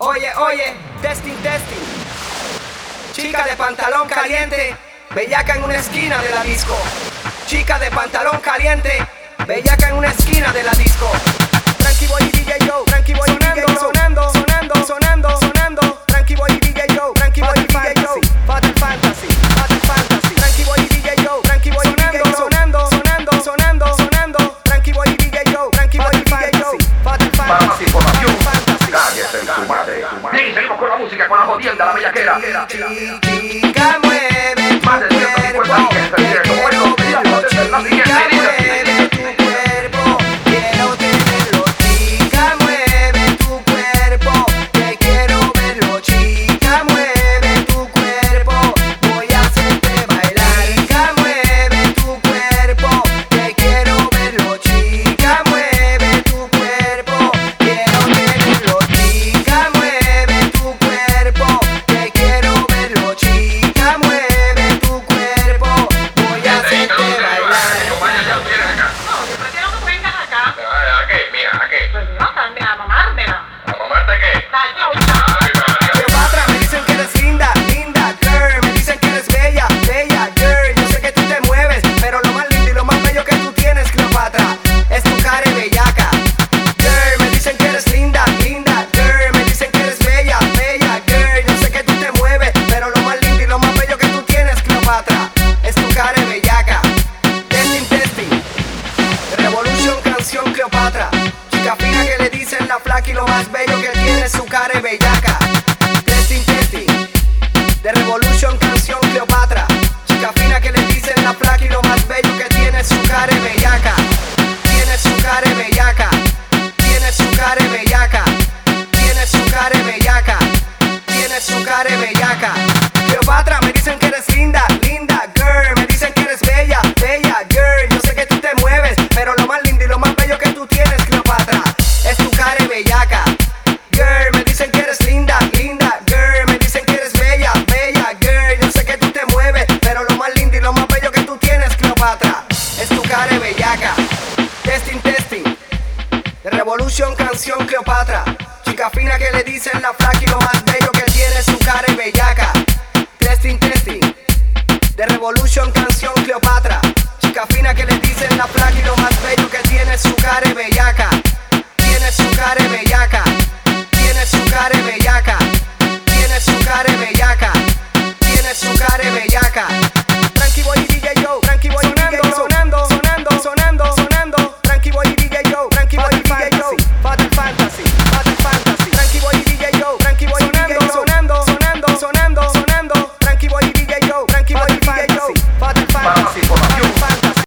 Oye, testing. Chica de pantalón caliente, bellaca en una esquina de la disco. Chica de pantalón caliente, bellaca en una esquina de la disco. Tranqui Boy y DJ Joe, Tranqui Boy y DJ Joe, sonando. Tranqui Boy y DJ Joe, Tranqui Boy y DJ Joe, Fatal Fantasy. Tranqui Boy y DJ Joe, Tranqui Boy y DJ Joe, sonando. Tranqui Boy y DJ Joe, Tranqui Boy y DJ Joe, Fatal Fantasy. Para más información, cállese en su madre. Y seguimos con la música, con la jodienda, la bellaquera. Chica, mueve Más de 150 días en directo. Bueno, mira, desde la siguiente mueve tu cuerpo, quiero tenerlo. Chica, mueve tu cuerpo, que quiero verlo. Chica, mueve tu cuerpo, voy a hacerte bailar. Chica, mueve tu cuerpo, que quiero verlo. Chica, mueve tu cuerpo, quiero tenerlo. Chica, mueve tu cuerpo, que quiero verlo. Chica, mueve tu cuerpo, voy a hacerte bailar. ¿A qué, mía? ¿A qué? A mamármela. ¿A mamarte qué? Cleopatra, me dicen que eres linda, girl. Me dicen que eres bella, girl. Yo sé que tú te mueves, pero lo más lindo y lo más bello que tú tienes, Cleopatra, es tu cara bellaca. Girl, me dicen que eres linda, girl. Me dicen que eres bella, girl. Yo sé que tú te mueves, pero lo más lindo y lo más bello que tú tienes, Cleopatra, es tu cara bellaca. Testing. Revolution, canción, Cleopatra. Chica fina que le dicen la flaca y lo más bello que tiene es su cara bellaca. Testing. De Revolution, canción, Cleopatra. Chica fina que le dicen la flaca y lo más bello que tiene es su cara bellaca. Tiene su cara bellaca. Tiene su cara bellaca. Tiene su cara bellaca. Tiene su cara bellaca. Cleopatra, me dicen que eres linda, girl. Me dicen que eres bella, girl. Yo sé que tú te mueves, pero lo más lindo y lo más bello que tú tienes, Cleopatra, es tu cara bellaca. Girl, me dicen que eres linda, girl. Me dicen que eres bella, girl. Yo sé que tú te mueves, pero lo más lindo y lo más bello que tú tienes, Cleopatra, es tu cara bellaca. Testing. De Revolution, canción, Cleopatra. Chica fina que le dicen la flaca y lo más bello que tiene es su cara bellaca. Testing. De Revolution, canción, Cleopatra. Chica fina que le dicen la flaca y lo más bello que tiene es su cara bellaca. Tiene su cara bellaca. Tiene su cara